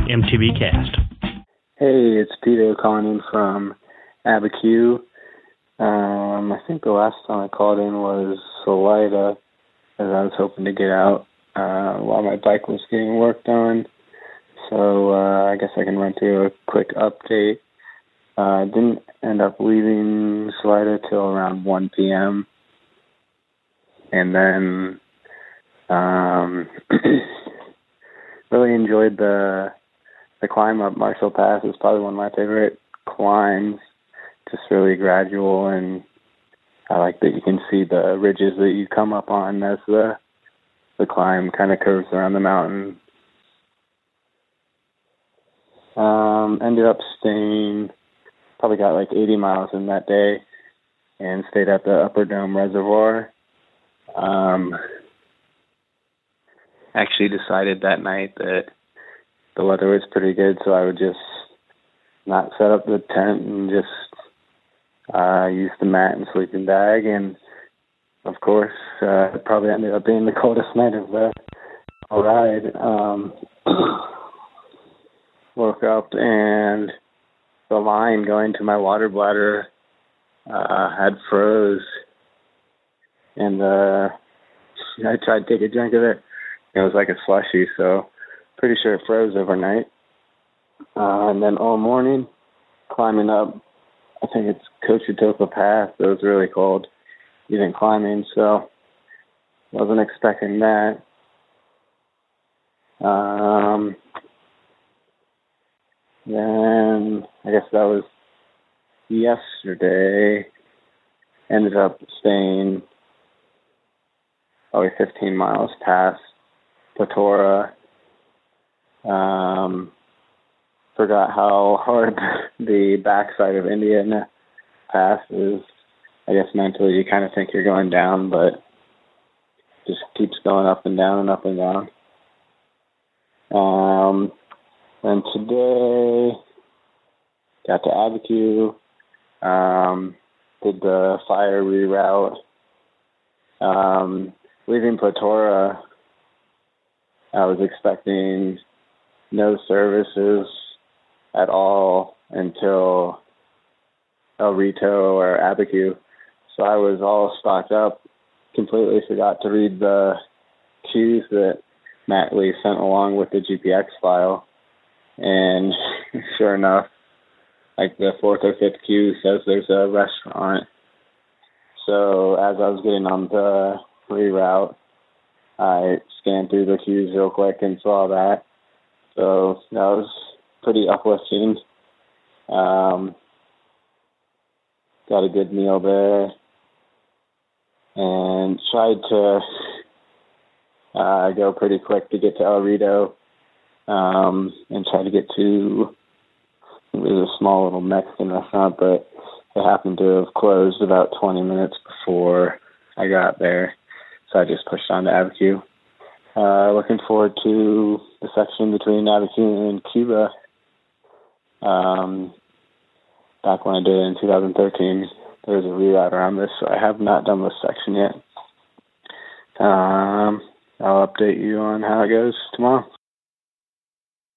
MTB Cast. Hey, it's Peter calling in from Abiquiu. I think the last time I called in was Salida, as I was hoping to get out while my bike was getting worked on. So I guess I can run through a quick update. I didn't end up leaving Salida till around 1 p.m. And then really enjoyed the climb up Marshall Pass. Is probably one of my favorite climbs. Just really gradual, and I like that you can see the ridges that you come up on as the climb kind of curves around the mountain. Ended up staying, probably got like 80 miles in that day, and stayed at the Upper Dome Reservoir. Actually decided that night that the weather was pretty good, so I would just not set up the tent and just use the mat and sleeping bag. And of course, it probably ended up being the coldest night of the ride. Woke up and the line going to my water bladder had froze, and I tried to take a drink of it. It was like a slushy, so pretty sure it froze overnight. And then all morning, climbing up, I think it's Cochetopa Pass. It was really cold, even climbing, so wasn't expecting that. Then I guess that was yesterday. Ended up staying probably 15 miles past Patora. Forgot how hard the backside of Indian Pass is. I guess mentally you kind of think you're going down, but just keeps going up and down and up and down. And today, got to Abiquiu, did the fire reroute. Leaving Patora, I was expecting no services at all until El Rito or Abiquiu. So I was all stocked up, completely forgot to read the cues that Matt Lee sent along with the GPX file. And sure enough, like the fourth or fifth cue says there's a restaurant. So as I was getting on the reroute, I scanned through the cues real quick and saw that. So that was pretty uplifting. Got a good meal there, and tried to go pretty quick to get to El Rito, and try to get to, it was a small little Mexican restaurant, but it happened to have closed about 20 minutes before I got there, so I just pushed on to Abiquiu. Looking forward to the section between Abiquiu and Cuba. Back when I did it in 2013, there was a reroute around this, so I have not done this section yet. I'll update you on how it goes tomorrow.